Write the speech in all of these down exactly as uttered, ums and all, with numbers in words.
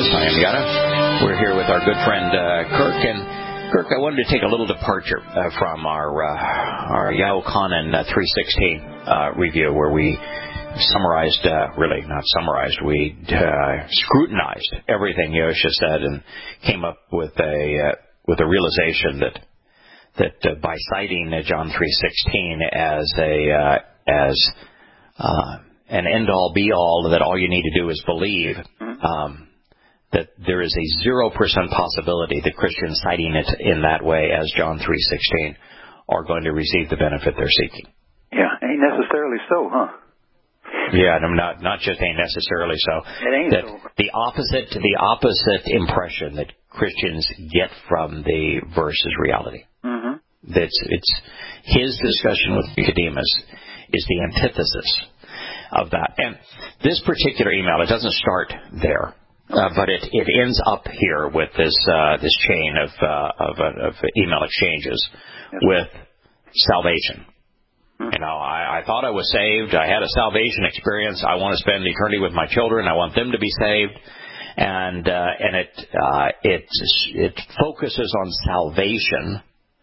Nicodemus. I am Yada. We're here with our good friend uh, Kirk. And Kirk, I wanted to take a little departure uh, from our uh, our Yahuchanan uh, three sixteen uh, review, where we summarized, uh, really not summarized, we uh, scrutinized everything Yosha said and came up with a uh, with a realization that that uh, by citing uh, John three sixteen as a uh, as uh, an end-all, be-all, that all you need to do is believe, um, that there is a zero percent possibility that Christians citing it in that way as John three sixteen are going to receive the benefit they're seeking. Yeah, ain't necessarily so, huh? Yeah, and I'm not not just ain't necessarily so. It ain't that so. The opposite, the opposite impression that Christians get from the verse is reality. Mm-hmm. That's it's his discussion with Nicodemus is the antithesis of that. And this particular email, it doesn't start there, uh, but it, it ends up here with this uh, this chain of uh, of, uh, of email exchanges yes. with salvation. You know, I, I thought I was saved. I had a salvation experience. I want to spend eternity with my children. I want them to be saved, and uh, and it uh, it it focuses on salvation.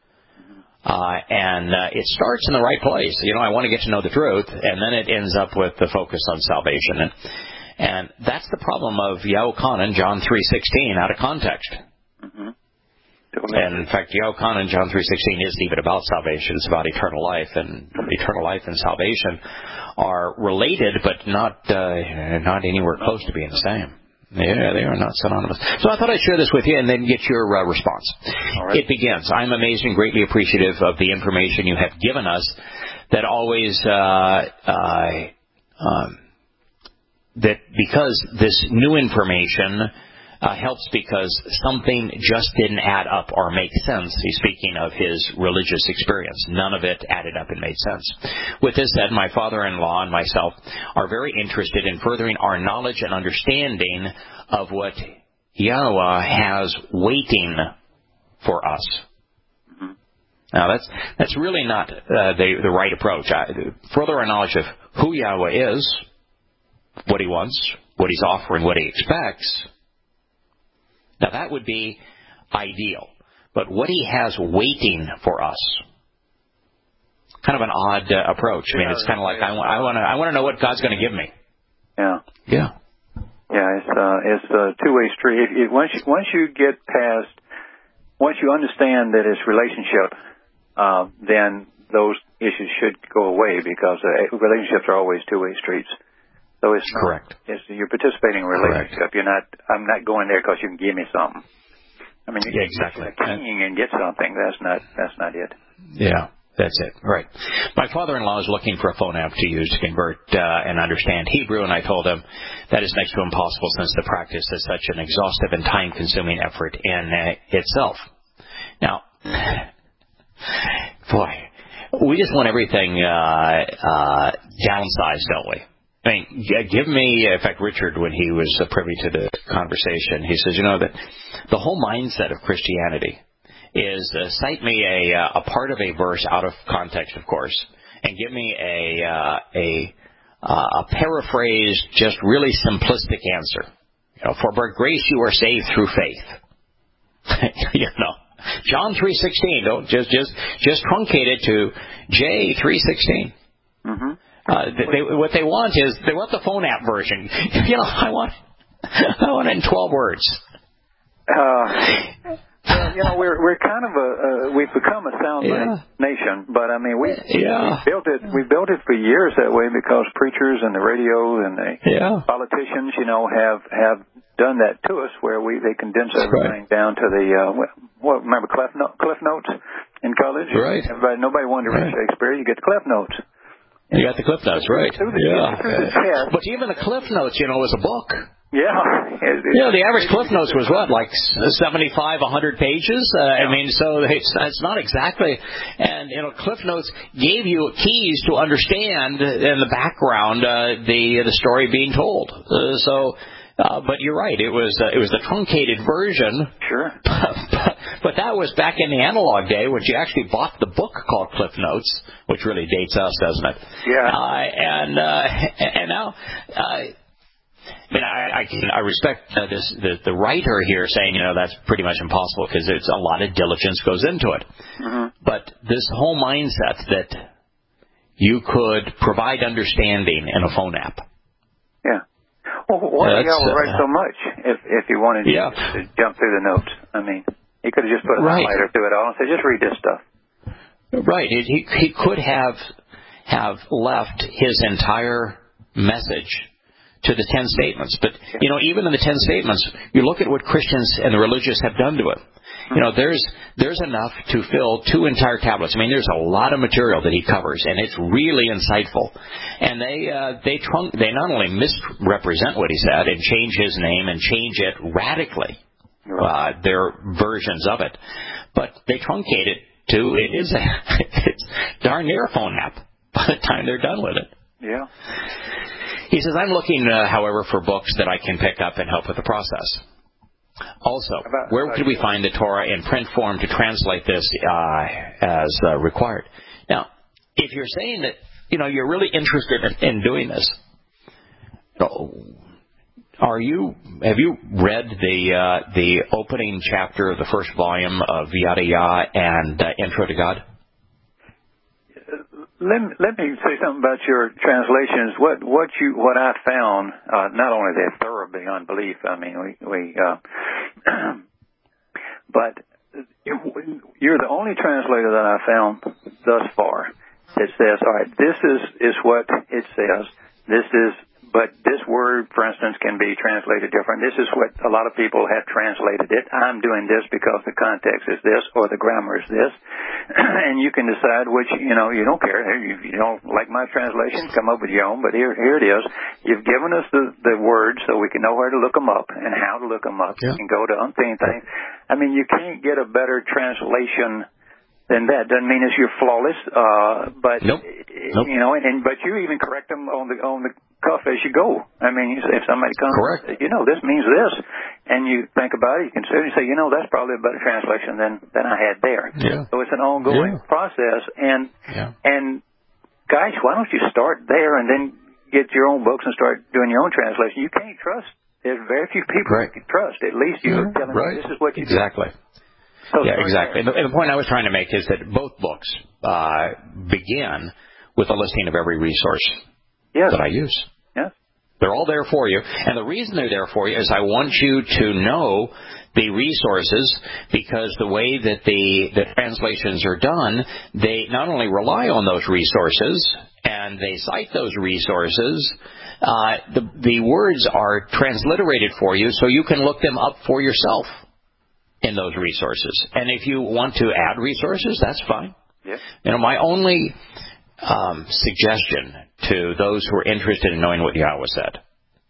Uh, and uh, it starts in the right place. You know, I want to get to know the truth, and then it ends up with the focus on salvation. And, and that's the problem of Yahuchanan, John three sixteen, out of context. Mm-hmm. And, in fact, Yahuchanan, John three sixteen, isn't even about salvation. It's about eternal life. And eternal life and salvation are related, but not uh, not anywhere close to being the same. Yeah, they are not synonymous. So I thought I'd share this with you and then get your uh, response. All right. It begins, I'm amazed and greatly appreciative of the information you have given us that always, uh, uh, um, that because this new information uh, helps because something just didn't add up or make sense. He's speaking of his religious experience. None of it added up and made sense. With this said, my father-in-law and myself are very interested in furthering our knowledge and understanding of what Yahweh has waiting for us. Mm-hmm. Now, that's that's really not uh, the, the right approach. I, further our knowledge of who Yahweh is, what he wants, what he's offering, what he expects. Now, that would be ideal. But what he has waiting for us, kind of an odd uh, approach. I mean, it's kind of like, I, I want to I want to know what God's going to give me. Yeah. Yeah. Yeah, it's, uh, it's a two-way street. It, it, once, you, once you get past, once you understand that it's relationship, uh, then those issues should go away because uh, relationships are always two-way streets. So it's not, correct. It's, you're participating in a relationship. Correct. You're not. I'm not going there because you can give me something. I mean, you yeah, can exactly. get a king and get something. That's not. That's not it. Yeah, that's it. Right. My father-in-law is looking for a phone app to use to convert uh, and understand Hebrew, and I told him that is next to impossible since the practice is such an exhaustive and time-consuming effort in uh, itself. Now, boy, we just want everything uh, uh, downsized, don't we? I mean, give me, in fact, Richard, when he was privy to the conversation, he says, you know, that the whole mindset of Christianity is uh, cite me a, uh, a part of a verse out of context, of course, and give me a, uh, a, uh, a paraphrased, just really simplistic answer. You know, for by grace you are saved through faith. You know, John three sixteen, don't just, just, just truncate it to J three sixteen. Mm-hmm. Uh, they, what they want is they want the phone app version. You know, I want I want it in twelve words. Uh, well, you know, we're we're kind of a uh, we've become a sound yeah. nation, but I mean we, yeah. we built it we built it for years that way because preachers and the radio and the yeah. politicians, you know, have have done that to us where we they condense everything right. down to the uh, what remember Cliff, no, Cliff Notes in college. Right. Everybody, nobody wanted to read right. Shakespeare. You get the Cliff Notes. You got the Cliff Notes, right? The, yeah. yeah. But even the Cliff Notes, you know, was a book. Yeah. It, it, you know, the average Cliff Notes was what, like seventy-five, one hundred pages? Uh, yeah. I mean, so it's, it's not exactly. And, you know, Cliff Notes gave you keys to understand in the background uh, the the story being told. Uh, so, uh, but you're right. It was uh, it was the truncated version. Sure. but, but that was back in the analog day when you actually bought the book called Cliff Notes, which really dates us, doesn't it? Yeah. Uh, and uh, and now. Uh, I mean, I, I, can, I respect uh, this the, the writer here saying, you know, that's pretty much impossible because it's a lot of diligence goes into it. Mm-hmm. But this whole mindset that you could provide understanding in a phone app. Yeah. Well, why do y'all write so much if if you wanted yeah. to jump through the notes? I mean, he could have just put a right. highlighter through it all and said, just read this stuff. Right. He he could have have left his entire message to the ten statements. But, you know, even in the ten statements, you look at what Christians and the religious have done to it. You know, there's there's enough to fill two entire tablets. I mean, there's a lot of material that he covers, and it's really insightful. And they uh, they trunk they not only misrepresent what he said and change his name and change it radically, uh, their versions of it, but they truncate it to it is a it's darn near a phone app by the time they're done with it. Yeah. He says, I'm looking, uh, however, for books that I can pick up and help with the process. Also, about, where could we find the Torah in print form to translate this uh, as uh, required? Now, if you're saying that, you know, you're really interested in, in doing this, are you? Have you read the uh, the opening chapter of the first volume of Yada and uh, Intro to God? Let me, let me say something about your translations. What what you what I found, uh, not only they're thorough beyond belief. I mean, we we, uh, but you're the only translator that I found thus far that says, all right, this is is what it says. This is, but this word, for instance, can be translated different. This is what a lot of people have translated it. I'm doing this because the context is this or the grammar is this. And you can decide which, you know, you don't care. You, you don't like my translation, come up with your own, but here here it is. You've given us the, the words so we can know where to look them up and how to look them up. Yeah. You can go to umpteen things. I mean, you can't get a better translation than that. Doesn't mean it's you're flawless, uh, but, nope. Nope. you know, and, and but you even correct them on the on the cuff as you go. I mean, you say, if somebody comes, correct. you know, this means this, and you think about it, you consider it, and say, you know, that's probably a better translation than than I had there. Yeah. So it's an ongoing yeah. process, and yeah. and guys, why don't you start there and then get your own books and start doing your own translation? You can't trust. There's very few people right. you can trust. At least you're yeah. telling right. me this is what you exactly. do. So yeah, exactly. And the, and the point I was trying to make is that both books uh, begin with a listing of every resource yes. that I use. Yes. They're all there for you. And the reason they're there for you is I want you to know the resources, because the way that the, the translations are done, they not only rely on those resources and they cite those resources, uh, the, the words are transliterated for you so you can look them up for yourself in those resources. And if you want to add resources, that's fine. Yeah. You know, my only um, suggestion to those who are interested in knowing what Yahweh said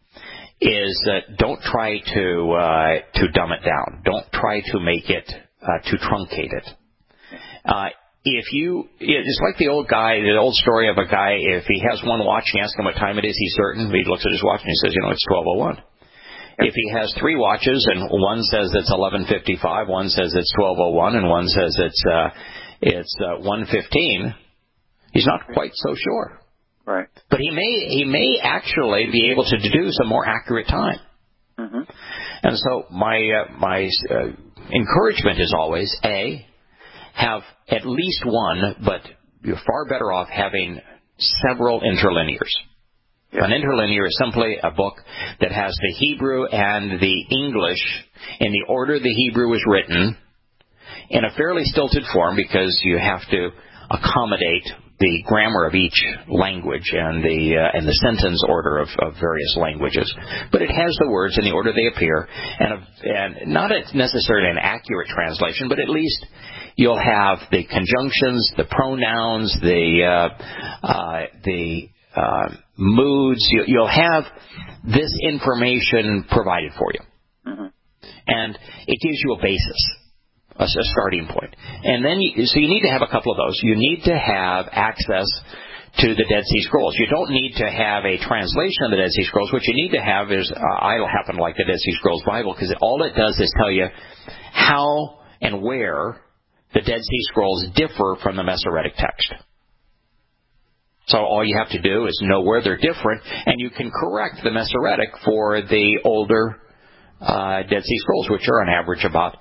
is that don't try to uh, to dumb it down. Don't try to make it, uh, to truncate it. Uh, if you, it's like the old guy, the old story of a guy, if he has one watch and you ask him what time it is, he's certain. He looks at his watch and he says, you know, it's twelve oh one. If he has three watches and one says it's eleven fifty-five, one says it's twelve oh one, and one says it's uh, it's uh, one fifteen, he's not quite so sure. Right. But he may he may actually be able to deduce a more accurate time. Mm-hmm. And so my uh, my uh, encouragement is always a have at least one, but you're far better off having several interlinears. Yeah. An interlinear is simply a book that has the Hebrew and the English in the order the Hebrew was written in a fairly stilted form, because you have to accommodate the grammar of each language and the uh, and the sentence order of, of various languages. But it has the words in the order they appear, and, a, and not a, necessarily an accurate translation, but at least you'll have the conjunctions, the pronouns, the uh, uh, the Uh, moods. You, you'll have this information provided for you. Mm-hmm. And it gives you a basis, a, a starting point. And then, you, so you need to have a couple of those. You need to have access to the Dead Sea Scrolls. You don't need to have a translation of the Dead Sea Scrolls. What you need to have is, uh, I happen to like the Dead Sea Scrolls Bible, because all it does is tell you how and where the Dead Sea Scrolls differ from the Masoretic text. So all you have to do is know where they're different, and you can correct the Masoretic for the older uh, Dead Sea Scrolls, which are on average about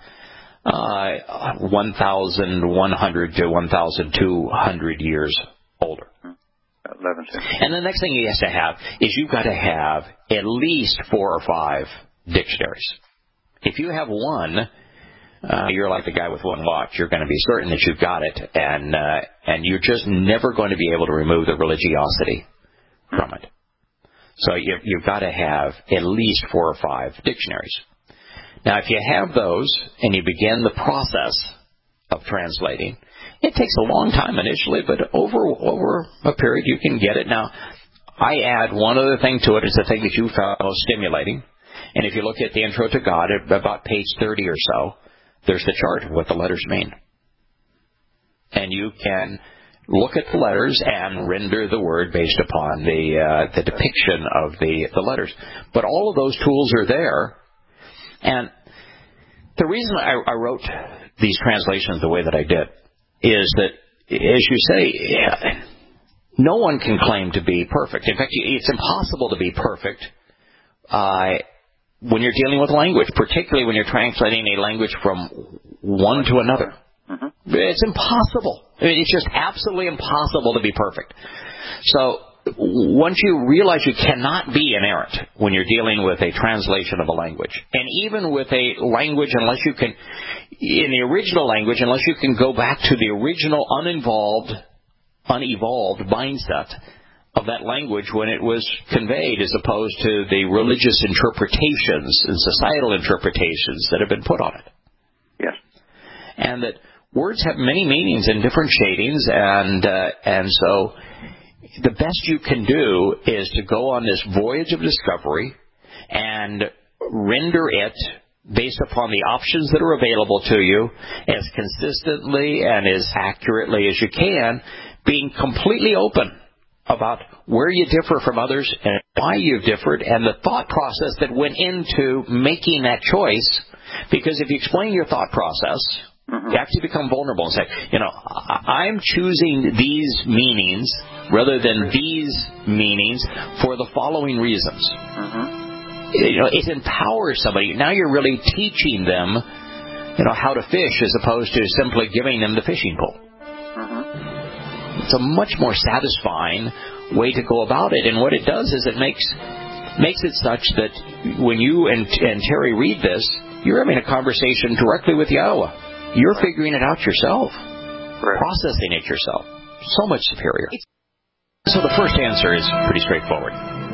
uh, one thousand one hundred to one thousand two hundred years older. And the next thing he has to have is you've got to have at least four or five dictionaries. If you have one, uh, you're like the guy with one watch. You're going to be certain that you've got it, and uh, and you're just never going to be able to remove the religiosity from it. So you, you've got to have at least four or five dictionaries. Now, if you have those and you begin the process of translating, it takes a long time initially, but over over a period you can get it. Now, I add one other thing to it. It's the thing that you found most stimulating. And if you look at the Intro to God, at about page thirty or so, there's the chart of what the letters mean. And you can look at the letters and render the word based upon the uh, the depiction of the, the letters. But all of those tools are there. And the reason I, I wrote these translations the way that I did is that, as you say, no one can claim to be perfect. In fact, it's impossible to be perfect uh, when you're dealing with language, particularly when you're translating a language from one to another. Mm-hmm. It's impossible. I mean, it's just absolutely impossible to be perfect. So once you realize you cannot be inerrant when you're dealing with a translation of a language, and even with a language, unless you can, in the original language, unless you can go back to the original uninvolved, unevolved mindset of that language when it was conveyed, as opposed to the religious interpretations and societal interpretations that have been put on it. Yes. And that words have many meanings and different shadings, and uh, and so the best you can do is to go on this voyage of discovery and render it based upon the options that are available to you as consistently and as accurately as you can, being completely open about where you differ from others and why you've differed and the thought process that went into making that choice. Because if you explain your thought process, mm-hmm. you actually become vulnerable and say, you know, I'm choosing these meanings rather than these meanings for the following reasons. Mm-hmm. You know, it empowers somebody. Now you're really teaching them, you know, how to fish as opposed to simply giving them the fishing pole. Mm-hmm. It's a much more satisfying way to go about it. And what it does is it makes makes it such that when you and, and Terry read this, you're having a conversation directly with Yahweh. You're figuring it out yourself, right. Processing it yourself. So much superior. So the first answer is pretty straightforward.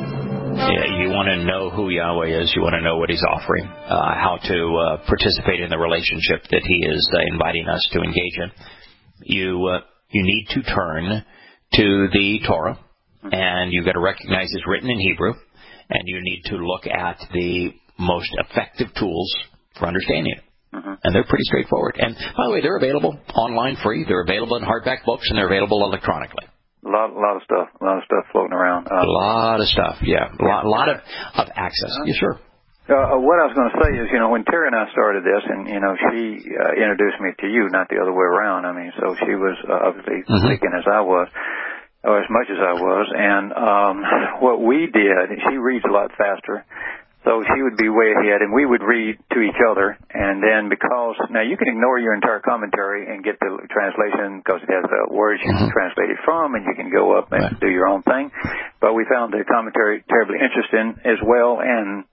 Yeah, you want to know who Yahweh is. You want to know what He's offering, uh, how to uh, participate in the relationship that He is uh, inviting us to engage in. You uh, you need to turn to the Torah, and you've got to recognize it's written in Hebrew, and you need to look at the most effective tools for understanding it. Mm-hmm. And they're pretty straightforward. And, by the way, they're available online free. They're available in hardback books, and they're available electronically. A lot, a lot of stuff. A lot of stuff floating around. Uh, a lot of stuff, yeah. A lot, a lot of, of access. Uh, yeah, sure. Uh, what I was going to say is, you know, when Terry and I started this, and, you know, she uh, introduced me to you, not the other way around. I mean, so she was uh, obviously mm-hmm. thinking as I was, or as much as I was. And um, what we did, she reads a lot faster. So she would be way ahead, and we would read to each other. And then because, now you can ignore your entire commentary and get the translation because it has the words you can translate it from, and you can go up and right. do your own thing. But we found the commentary terribly interesting as well. And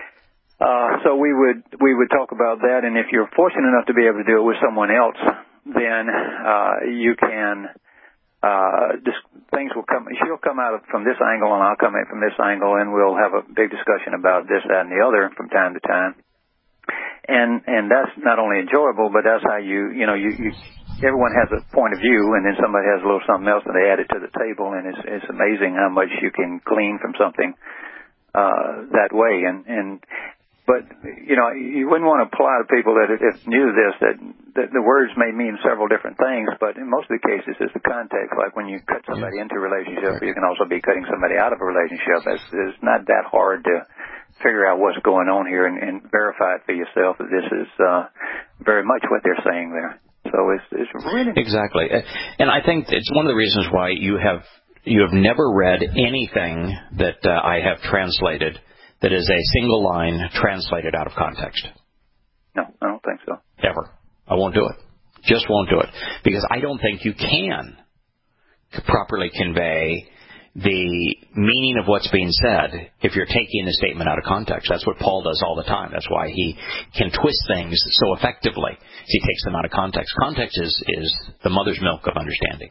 uh, so we would we would talk about that. And if you're fortunate enough to be able to do it with someone else, then uh, you can... Uh, this, things will come, she'll come out from this angle and I'll come in from this angle, and we'll have a big discussion about this, that, and the other from time to time. And, and that's not only enjoyable, but that's how you, you know, you, you, everyone has a point of view, and then somebody has a little something else and they add it to the table, and it's, it's amazing how much you can glean from something, uh, that way. And, and, But, you know, you wouldn't want to apply to people that if knew this, that, that the words may mean several different things, but in most of the cases it's the context. Like when you cut somebody into a relationship, you can also be cutting somebody out of a relationship. It's, it's not that hard to figure out what's going on here and, and verify it for yourself that this is uh, very much what they're saying there. So it's, it's really... Exactly. And I think it's one of the reasons why you have you have never read anything that uh, I have translated that is a single line translated out of context. No, I don't think so. Ever. I won't do it. Just won't do it. Because I don't think you can properly convey the meaning of what's being said if you're taking the statement out of context. That's what Paul does all the time. That's why he can twist things so effectively. He takes them out of context. Context is, is the mother's milk of understanding.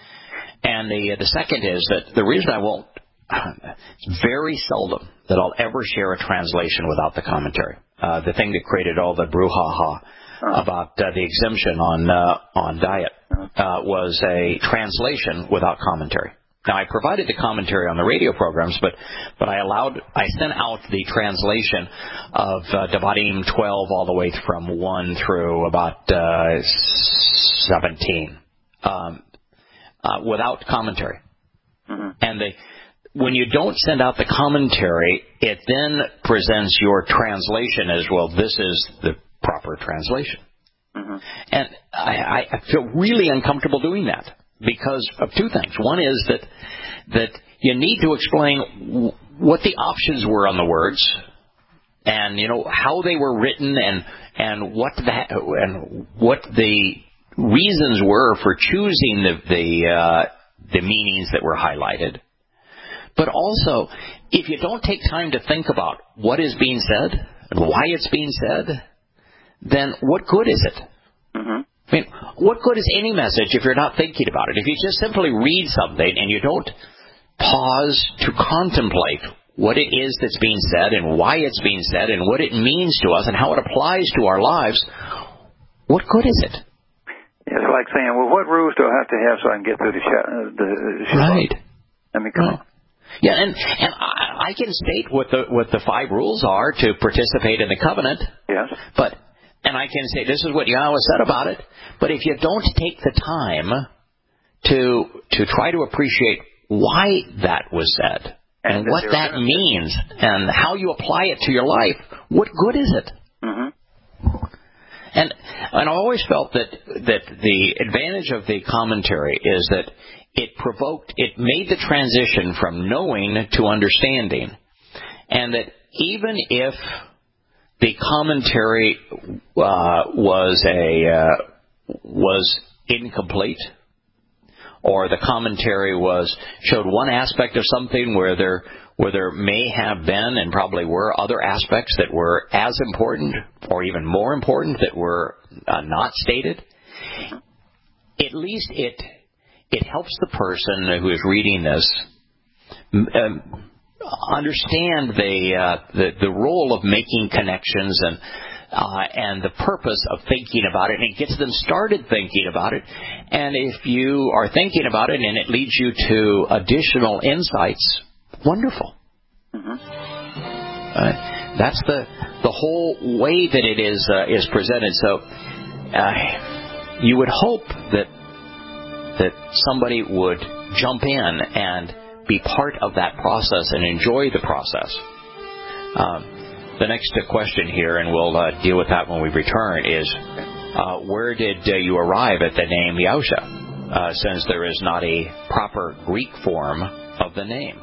And the, the second is that the reason I won't, it's very seldom that I'll ever share a translation without the commentary. Uh, the thing that created all the brouhaha about uh, the exemption on uh, on diet uh, was a translation without commentary. Now, I provided the commentary on the radio programs, but but I allowed I sent out the translation of uh, Devarim twelve all the way from one through about uh, seventeen um, uh, without commentary. Mm-hmm. And the when you don't send out the commentary, it then presents your translation as, well, this is the proper translation. Mm-hmm. And I, I feel really uncomfortable doing that because of two things. One is that that you need to explain what the options were on the words and, you know, how they were written and and what the, and what the reasons were for choosing the the, uh, the meanings that were highlighted. But also, if you don't take time to think about what is being said and why it's being said, then what good is it? Mm-hmm. I mean, what good is any message if you're not thinking about it? If you just simply read something and you don't pause to contemplate what it is that's being said and why it's being said and what it means to us and how it applies to our lives, what good is it? It's like saying, well, what rules do I have to have so I can get through the sh- the sh- Right. I mean, come right. on. Yeah, and, and I, I can state what the what the five rules are to participate in the covenant. Yes. But and I can say this is what Yahweh said about it. But if you don't take the time to to try to appreciate why that was said and, and what that means and how you apply it to your life, what good is it? Mm-hmm. And and I always felt that that the advantage of the commentary is that it provoked, it made the transition from knowing to understanding. And that even if the commentary uh, was a uh, was incomplete, or the commentary was showed one aspect of something where there where there may have been and probably were other aspects that were as important or even more important that were uh, not stated, at least it It helps the person who is reading this um, understand the, uh, the the role of making connections and uh, and the purpose of thinking about it, and it gets them started thinking about it. And if you are thinking about it and it leads you to additional insights, wonderful. Mm-hmm. Uh, that's the the whole way that it is uh, is presented. So uh, you would hope that. that somebody would jump in and be part of that process and enjoy the process. Um, the next question here, and we'll uh, deal with that when we return, is uh, where did uh, you arrive at the name Yahusha, uh, since there is not a proper Greek form of the name?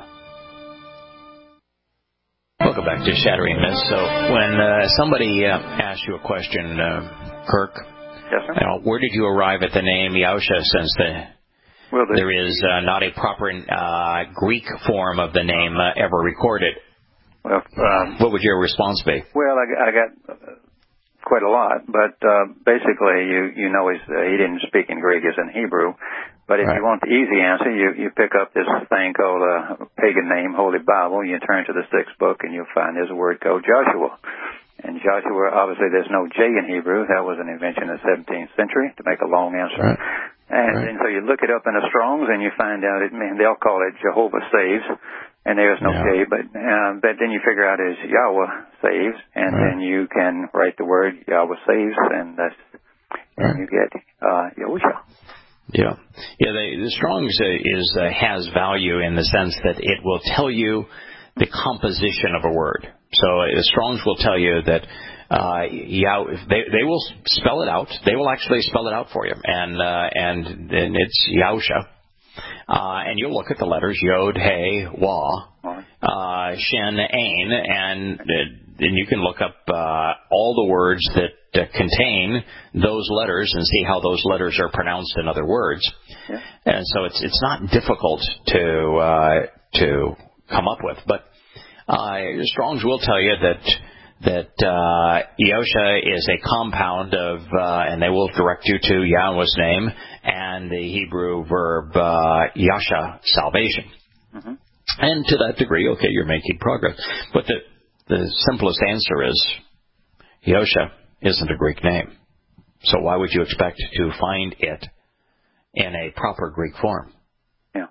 Welcome back to Shattering Myths. So when uh, somebody uh, asks you a question, uh, Kirk, yes, sir. You know, where did you arrive at the name Yahusha, since the, well, the there is uh, not a proper uh, Greek form of the name uh, ever recorded? Well, um, what would your response be? Well, I, I got uh, quite a lot, but uh, basically, you you know, he's, uh, he didn't speak in Greek; it's in Hebrew. But if right. you want the easy answer, you you pick up this thing called a pagan name, Holy Bible. You turn to the sixth book, and you'll find there's a word called Joshua. And Joshua, obviously, there's no J in Hebrew. That was an invention of the seventeenth century, to make a long answer. Right. And, right. and so you look it up in the Strongs, and you find out it, man, they'll call it Jehovah Saves, and there's no yeah. J. But uh, but then you figure out it's Yahweh Saves, and right. then you can write the word Yahweh Saves, and that's and right. you get uh, Yahusha. Yeah, yeah. The, the Strong's uh, is uh, has value in the sense that it will tell you the composition of a word. So uh, the Strong's will tell you that uh, Yah, they they will spell it out. They will actually spell it out for you, and uh, and and it's Yahusha. Uh, and you'll look at the letters Yod, Hey, Wah, uh, Shin, Ain, and, and you can look up uh, all the words that uh, contain those letters and see how those letters are pronounced in other words. Yeah. And so it's it's not difficult to uh, to come up with. But uh, Strong's will tell you that that uh, Yosha is a compound of, uh, and they will direct you to Yahweh's name and the Hebrew verb uh, Yasha, salvation. Mm-hmm. And to that degree, okay, you're making progress. But the the simplest answer is Yosha isn't a Greek name. So why would you expect to find it in a proper Greek form? Yeah.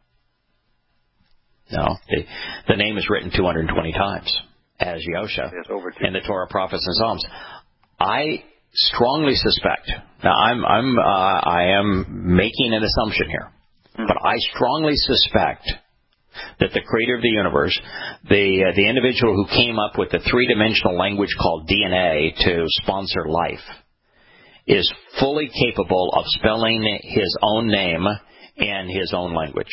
No, the, the name is written two hundred twenty times as Yosha in the Torah, Prophets, and Psalms. I strongly suspect, now I'm, I'm, uh, I am making an assumption here, mm-hmm. but I strongly suspect that the creator of the universe, the uh, the individual who came up with the three-dimensional language called D N A to sponsor life, is fully capable of spelling his own name in his own language.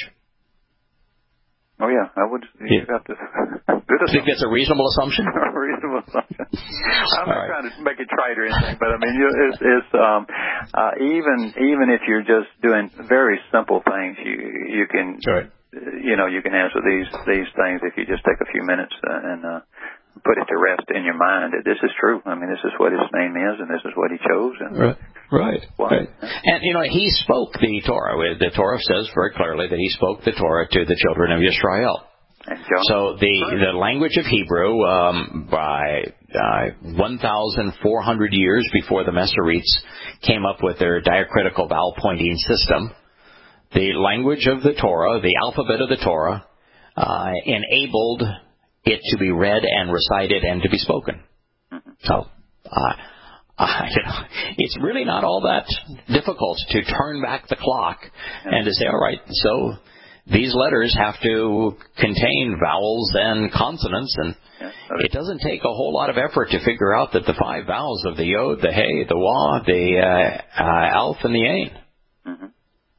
Oh, yeah, I would. You yeah. have to. I think that's a reasonable assumption. A reasonable assumption. I'm not right. trying to make it trite or anything, but I mean, you, it's, it's um, uh, even even if you're just doing very simple things, you you can, right. you know, you can answer these these things if you just take a few minutes and uh, put it to rest in your mind. That this is true. I mean, this is what his name is, and this is what he chose. And right. Right. right. And, you know, he spoke the Torah. The Torah says very clearly that he spoke the Torah to the children of Yisrael. So the the language of Hebrew, um, by uh, one thousand four hundred years before the Masoretes came up with their diacritical vowel pointing system, the language of the Torah, the alphabet of the Torah, uh, enabled it to be read and recited and to be spoken. So, uh, Uh, you know, it's really not all that difficult to turn back the clock and to say, all right, so these letters have to contain vowels and consonants, and it doesn't take a whole lot of effort to figure out that the five vowels of the Yod, the Hey, the Wah, the uh, uh, Alf, and the Ain. Mm-hmm.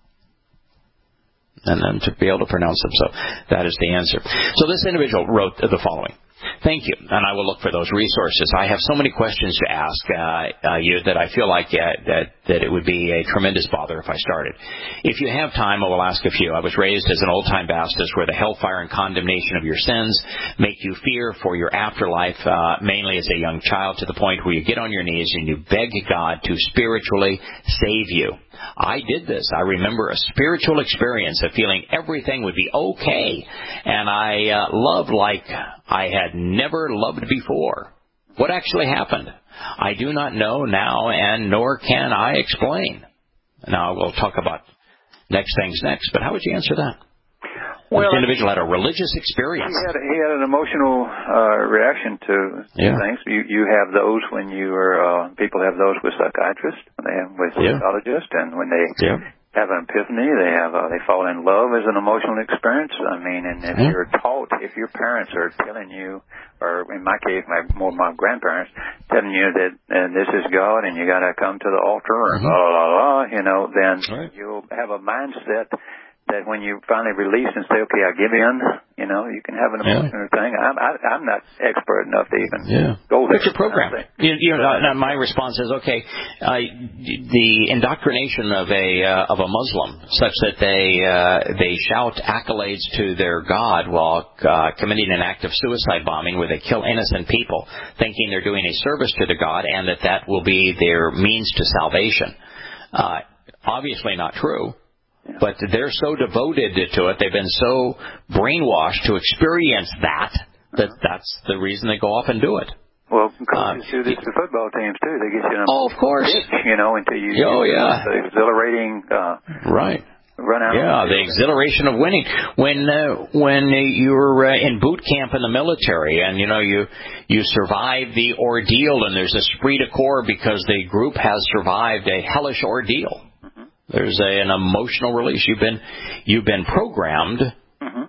And then to be able to pronounce them. So that is the answer. So this individual wrote the following. Thank you, and I will look for those resources. I have so many questions to ask uh, uh, you that I feel like uh, that that it would be a tremendous bother if I started. If you have time, I will ask a few. I was raised as an old-time Baptist where the hellfire and condemnation of your sins make you fear for your afterlife, uh, mainly as a young child, to the point where you get on your knees and you beg God to spiritually save you. I did this. I remember a spiritual experience of feeling everything would be okay, and I uh, loved like I had never loved before. What actually happened? I do not know now, and nor can I explain. Now, we'll talk about next things next, but how would you answer that? Well, this individual had a religious experience. He had, he had an emotional uh, reaction to yeah. things. You you have those when you are, uh, people have those with psychiatrists, when they have with yeah. psychologists, and when they yeah. have an epiphany, they have uh, they fall in love as an emotional experience. I mean, and if yeah. you're taught, if your parents are telling you, or in my case, my more my grandparents telling you that and this is God and you got to come to the altar and mm-hmm. blah blah blah, you know, then right. you'll have a mindset that when you finally release and say, okay, I give in, you know, you can have an emotional yeah. thing. I'm, I, I'm not expert enough to even yeah. go there. It's your program. You, you know, uh, my response is, okay, uh, the indoctrination of a uh, of a Muslim, such that they uh, they shout accolades to their God while uh, committing an act of suicide bombing where they kill innocent people, thinking they're doing a service to the God and that that will be their means to salvation. Uh, obviously not true. But they're so devoted to it, they've been so brainwashed to experience that, that that's the reason they go off and do it. Well, coaches uh, do this to football teams, too. They get you in a oh, of course. pitch, you know, until you oh, yeah. the exhilarating uh, right. run out. Yeah, the exhilaration of winning. When uh, when you're uh, in boot camp in the military and, you know, you you survive the ordeal and there's esprit de corps because the group has survived a hellish ordeal. There's a, an emotional release. You've been you've been programmed mm-hmm.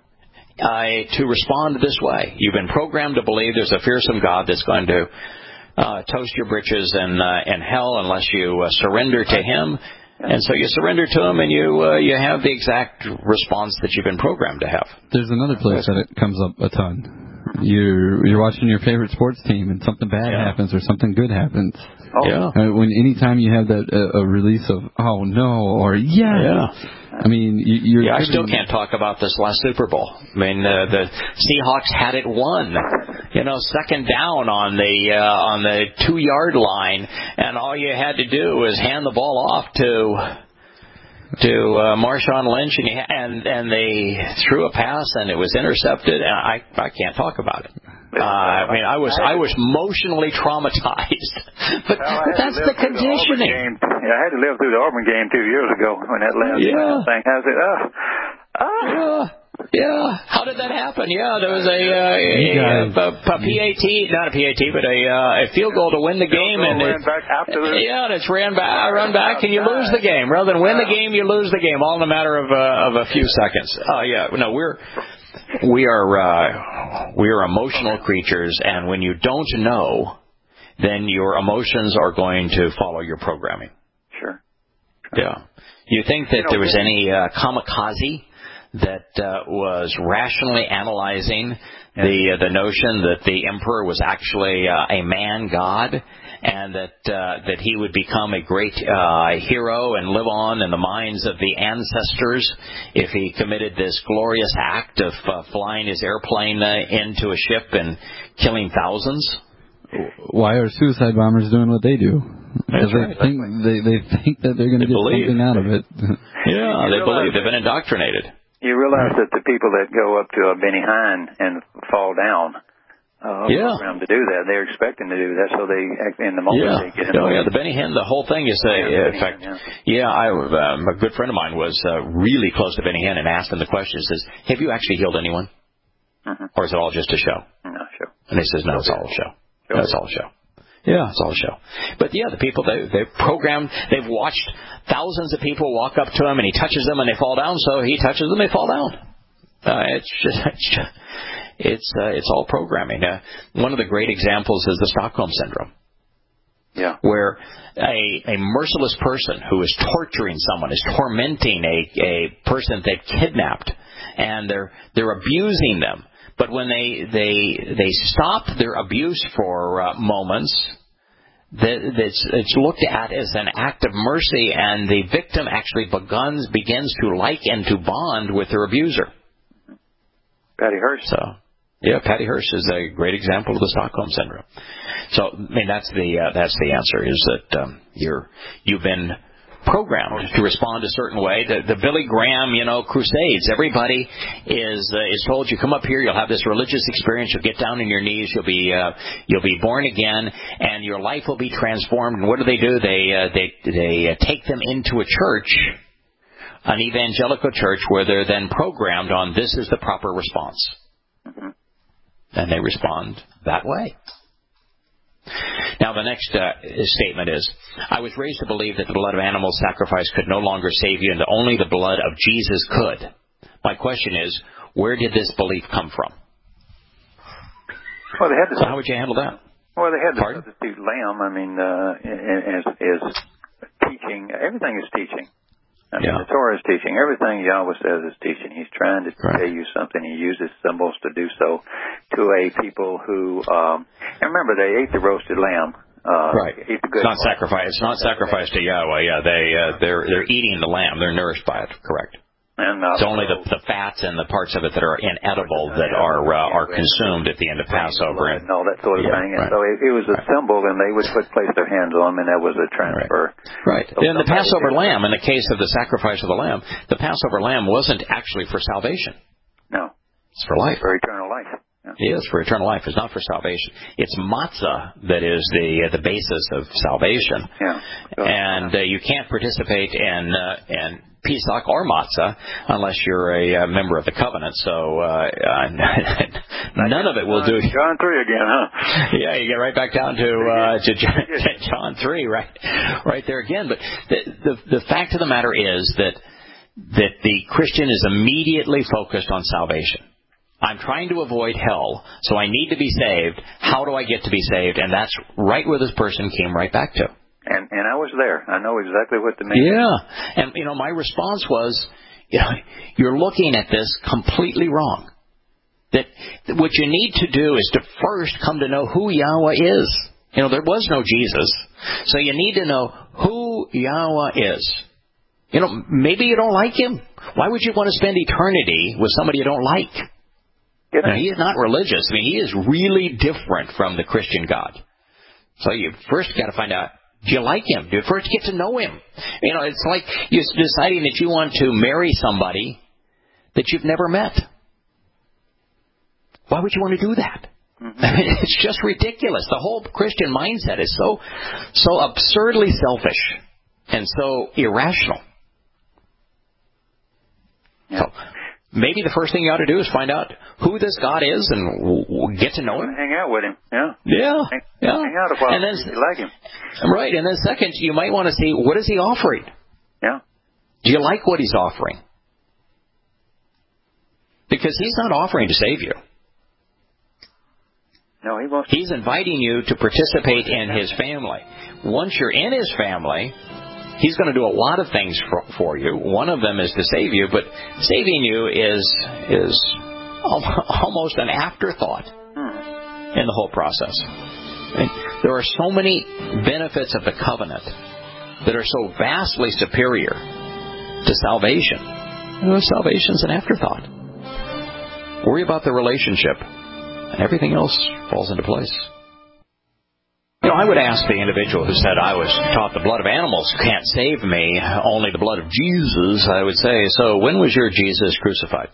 uh, to respond this way. You've been programmed to believe there's a fearsome God that's going to uh, toast your britches in, uh, in hell unless you uh, surrender to Him. And so you surrender to them, and you uh, you have the exact response that you've been programmed to have. There's another place that it comes up a ton. You're you're watching your favorite sports team, and something bad yeah. happens or something good happens. Oh. Yeah. Uh, when anytime you have that uh, a release of oh no or yeah, yeah. I mean you, you're. Yeah, I still can't talk about this last Super Bowl. I mean uh, the Seahawks had it won. You know, second down on the uh, on the two yard line, and all you had to do was hand the ball off to. to uh, Marshawn Lynch, and, and and they threw a pass, and it was intercepted, and I I can't talk about it. Uh, I mean, I was I was emotionally traumatized, but, well, but that's the conditioning. The yeah, I had to live through the Auburn game two years ago when that last yeah. thing. I said, oh, oh. Yeah. Yeah, how did that happen? Yeah, there was a, uh, a, a, a P A T, not a P A T, but a, uh, a field goal to win the game, and ran it, back after the, yeah, and it's ran back, run back, and you lose the game. Rather than win the game, you lose the game, all in a matter of uh, of a few seconds. Oh uh, yeah, no, we're we are uh, we are emotional creatures, and when you don't know, then your emotions are going to follow your programming. Sure. sure. Yeah, you think that there was any uh, kamikaze that uh, was rationally analyzing the uh, the notion that the emperor was actually uh, a man god, and that uh, that he would become a great uh, hero and live on in the minds of the ancestors if he committed this glorious act of uh, flying his airplane uh, into a ship and killing thousands. Why are suicide bombers doing what they do? Because right. they think they, they think that they're going to get believe. something out of it. Yeah, they believe. They've been indoctrinated. You realize that the people that go up to a Benny Hinn and fall down uh, yeah. program to do that, they're expecting to do that, so they act in the moment yeah. they get in. Oh, yeah, the Benny Hinn, the whole thing is, uh, yeah, in fact, Hinn, yeah, yeah, I, um, a good friend of mine was uh, really close to Benny Hinn and asked him the question, says, have you actually healed anyone? Mm-hmm. Or is it all just a show? No, show. And he says, no, it's all a show. Sure. No, it's all a show. Yeah, it's all a show. But yeah, the people, they, they've programmed, they've watched thousands of people walk up to him and he touches them and they fall down, so he touches them, they fall down. Uh, it's just, it's just, it's, uh, it's all programming. Uh, one of the great examples is the Stockholm Syndrome. Yeah. Where a, a merciless person who is torturing someone, is tormenting a, a person they've kidnapped, and they're, they're abusing them. But when they, they, they stop their abuse for uh, moments, that it's, it's looked at as an act of mercy, and the victim actually begins, begins to like and to bond with their abuser. Patty Hearst. So, yeah, Patty Hearst is a great example of the Stockholm Syndrome. So, I mean, that's the uh, that's the answer, is that um, you're you've been programmed to respond a certain way. The, the Billy Graham, you know, crusades. Everybody is uh, is told, you come up here, you'll have this religious experience, you'll get down on your knees, you'll be uh, you'll be born again, and your life will be transformed. And what do they do? They uh, they they uh, take them into a church, an evangelical church, where they're then programmed on this is the proper response. Mm-hmm. And they respond that way. Now, the next uh, statement is, I was raised to believe that the blood of animal sacrifice could no longer save you, and that only the blood of Jesus could. My question is, where did this belief come from? Well, they had to. So how would you handle that? Well, they had to Pardon? substitute lamb. I mean, uh, is, is teaching. Everything is teaching. I mean, Yeah. the Torah is teaching. Everything Yahweh says is teaching. He's trying to Right. tell you something. He uses symbols to do so to a people who, um, and remember, they ate the roasted lamb. Uh, Right. Ate the good It's not part. sacrifice. It's not sacrifice to Yahweh. Yeah, they uh, they're they're eating the lamb. They're nourished by it. Correct. And, uh, It's only the, the fats and the parts of it that are inedible that are uh, are consumed at the end of Passover. And all that sort of Yeah, thing. And right. so it, it was a symbol, and they would put place their hands on them, and that was a transfer. Right. So And the somebody Passover did- lamb, in the case of the sacrifice of the lamb, the Passover lamb wasn't actually for salvation. No. It's for life. For eternal life. Yeah. It is for eternal life. It's not for salvation. It's matzah that is the uh, the basis of salvation. Yeah. So, And uh, you can't participate in uh, in Pesach or matzah unless you're a uh, member of the covenant. So uh, uh, none of it will do. John three again, huh? Yeah, you get right back down to uh, to John three, right, right there again. But the, the the fact of the matter is that that the Christian is immediately focused on salvation. I'm trying to avoid hell, so I need to be saved. How do I get to be saved? And that's right where this person came right back to. And and I was there. I know exactly what the man. Yeah, and you know, my response was, you know, you're looking at this completely wrong. That what you need to do is to first come to know who Yahweh is. You know, there was no Jesus, so you need to know who Yahweh is. You know, maybe you don't like him. Why would you want to spend eternity with somebody you don't like? Yeah. Now, he is not religious. I mean, he is really different from the Christian God. So you first got to find out, do you like him? Do you first get to know him? You know, it's like you're deciding that you want to marry somebody that you've never met. Why would you want to do that? Mm-hmm. I mean, it's just ridiculous. The whole Christian mindset is so, so absurdly selfish and so irrational. Yeah. So maybe the first thing you ought to do is find out who this God is and w- w- get to know him. Hang out with him. Yeah. Yeah. Hang, yeah. hang out a while. And then, you like him. Right. And then second, you might want to see, what is he offering? Yeah. Do you like what he's offering? Because he's not offering to save you. No, he won't. He's inviting you to participate in his family. Once you're in his family, he's going to do a lot of things for, for you. One of them is to save you, but saving you is is almost an afterthought hmm. in the whole process. I mean, there are so many benefits of the covenant that are so vastly superior to salvation. You know, salvation's an afterthought. Worry about the relationship, and everything else falls into place. You know, I would ask the individual who said, I was taught the blood of animals can't save me, only the blood of Jesus, I would say, so when was your Jesus crucified?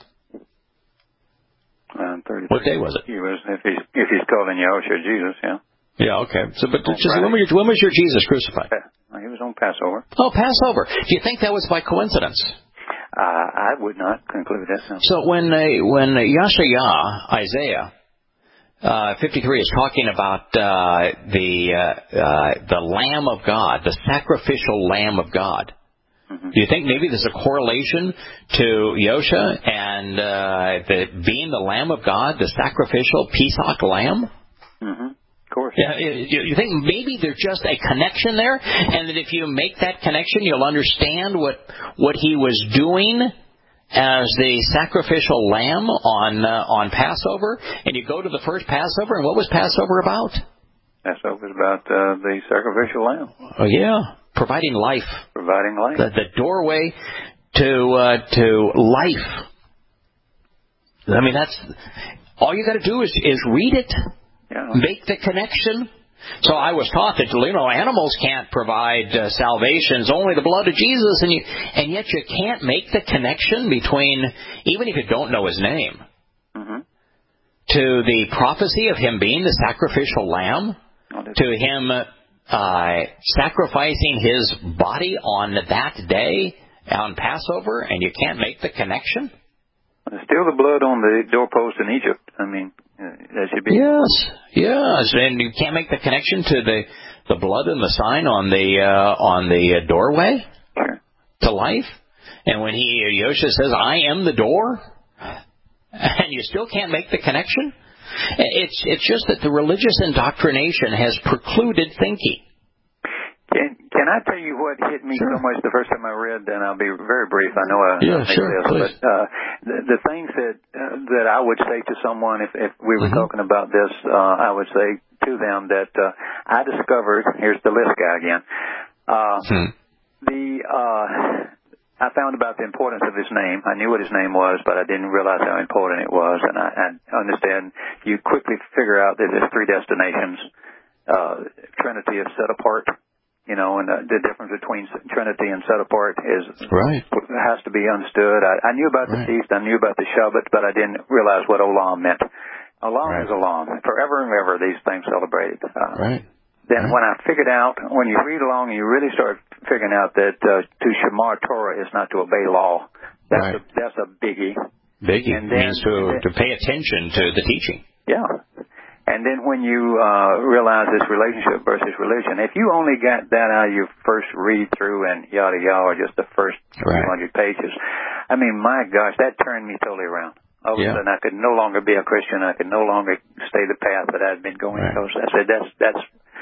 Um, what day was it? He was, if he's, if he's calling Yahushua Jesus, yeah. Yeah, okay. So, but just, when, were your, when was your Jesus crucified? He was on Passover. Oh, Passover. Do you think that was by coincidence? Uh, I would not conclude that. No. So when uh, when Yashayah, Isaiah, uh, fifty-three is talking about uh, the uh, uh, the Lamb of God, the sacrificial Lamb of God, mm-hmm. do you think maybe there's a correlation to Yosha and uh, the, being the Lamb of God, the sacrificial Pesach Lamb? Mm-hmm. Of course. Yeah, you think maybe there's just a connection there, and that if you make that connection, you'll understand what what he was doing as the sacrificial lamb on uh, on Passover. And you go to the first Passover, and what was Passover about? Passover is about uh, the sacrificial lamb. Oh yeah, providing life. Providing life. The, the doorway to uh, to life. I mean, that's all you got to do is is read it. Yeah. Make the connection. So I was taught that, you know, animals can't provide uh, salvation. It's only the blood of Jesus. And you, and yet you can't make the connection between, even if you don't know his name, mm-hmm. to the prophecy of him being the sacrificial lamb, to him uh, sacrificing his body on that day on Passover, and you can't make the connection? There's still the blood on the doorpost in Egypt. I mean, that should be. Yes, yes, and you can't make the connection to the the blood and the sign on the uh, on the doorway sure. to life. And when he Yosha says, "I am the door," and you still can't make the connection, it's it's just that the religious indoctrination has precluded thinking. Can, can I tell you what hit me sure. so much the first time I read? And I'll be very brief. I know I yeah, I sure, this, please. but uh, the, the things that uh, that I would say to someone if, if we were mm-hmm. talking about this, uh, I would say to them that uh, I discovered. Here's the list guy again. Uh, hmm. The uh, I found about the importance of his name. I knew what his name was, but I didn't realize how important it was. And I, I understand. You quickly figure out that there's three destinations. Uh, Trinity is set apart. You know, and uh, the difference between Trinity and set apart is right. has to be understood. I, I knew about the right. feast, I knew about the Shabbat, but I didn't realize what Olam meant. Olam right. is Olam. Forever and ever, these things celebrated. Uh, right. Then right. when I figured out, when you read along and you really start figuring out that uh, to Shamar Torah is not to obey law, that's, right. a, that's a biggie. Biggie and then, means to, then, to pay attention to the teaching. Yeah. And then when you uh, realize this relationship versus religion, if you only got that out of your first read through and yada yada, or just the first right. two hundred pages, I mean, my gosh, that turned me totally around. All of yeah. a sudden, I could no longer be a Christian. I could no longer stay the path that I'd been going. Right. I said, that's that's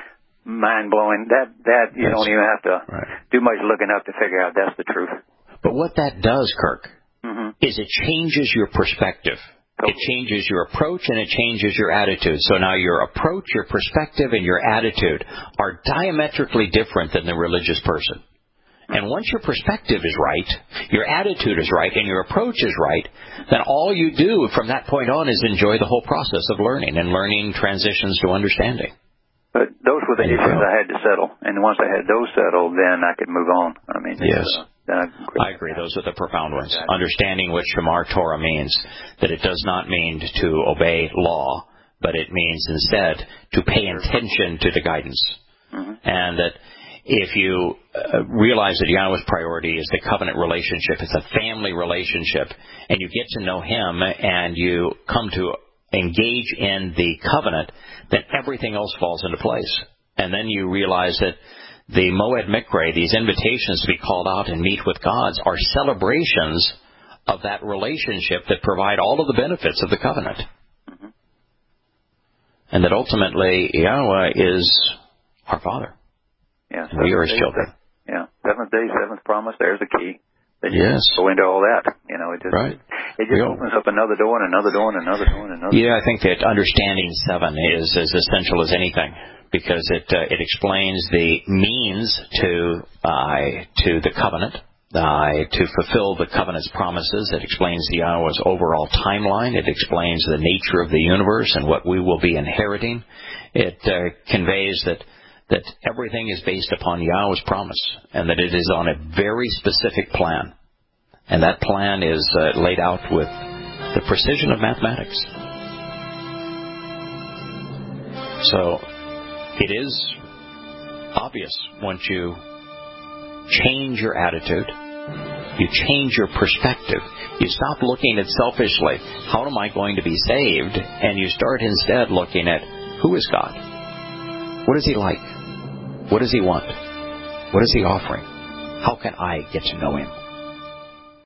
mind blowing. That that you Yes. don't even have to Right. do much looking up to figure out that's the truth. But what that does, Kirk, Mm-hmm. is it changes your perspective. It changes your approach and it changes your attitude. So now your approach, your perspective, and your attitude are diametrically different than the religious person. And once your perspective is right, your attitude is right, and your approach is right, then all you do from that point on is enjoy the whole process of learning, and learning transitions to understanding. But those were the There you issues go. I had to settle, and once I had those settled, then I could move on. I mean, Yes. uh, then I, I agree. Those are the profound ones. Exactly. Understanding what Shamar Torah means, that it does not mean to obey law, but it means instead to pay attention to the guidance. Mm-hmm. And that if you uh, realize that Yahweh's priority is the covenant relationship, it's a family relationship, and you get to know Him and you come to engage in the covenant, then everything else falls into place. And then you realize that the Moed Mikre, these invitations to be called out and meet with gods, are celebrations of that relationship that provide all of the benefits of the covenant. Mm-hmm. And that ultimately Yahweh is our Father. Yeah, And we are His day, children. Yeah, seventh day, seventh promise. There's the key. Then you Yes. go into all that. You know, it just Right. it just Yeah. opens up another door and another door and another door and another. Yeah, I think that understanding seven is as essential as anything, because it uh, it explains the means to uh, to the covenant, uh, to fulfill the covenant's promises. It explains the Yahweh's overall timeline. It explains the nature of the universe and what we will be inheriting. It uh, conveys that that everything is based upon Yahweh's promise, and that it is on a very specific plan. And that plan is uh, laid out with the precision of mathematics. So it is obvious once you change your attitude, you change your perspective, you stop looking at selfishly, how am I going to be saved? And you start instead looking at, who is God? What is He like? What does He want? What is He offering? How can I get to know Him?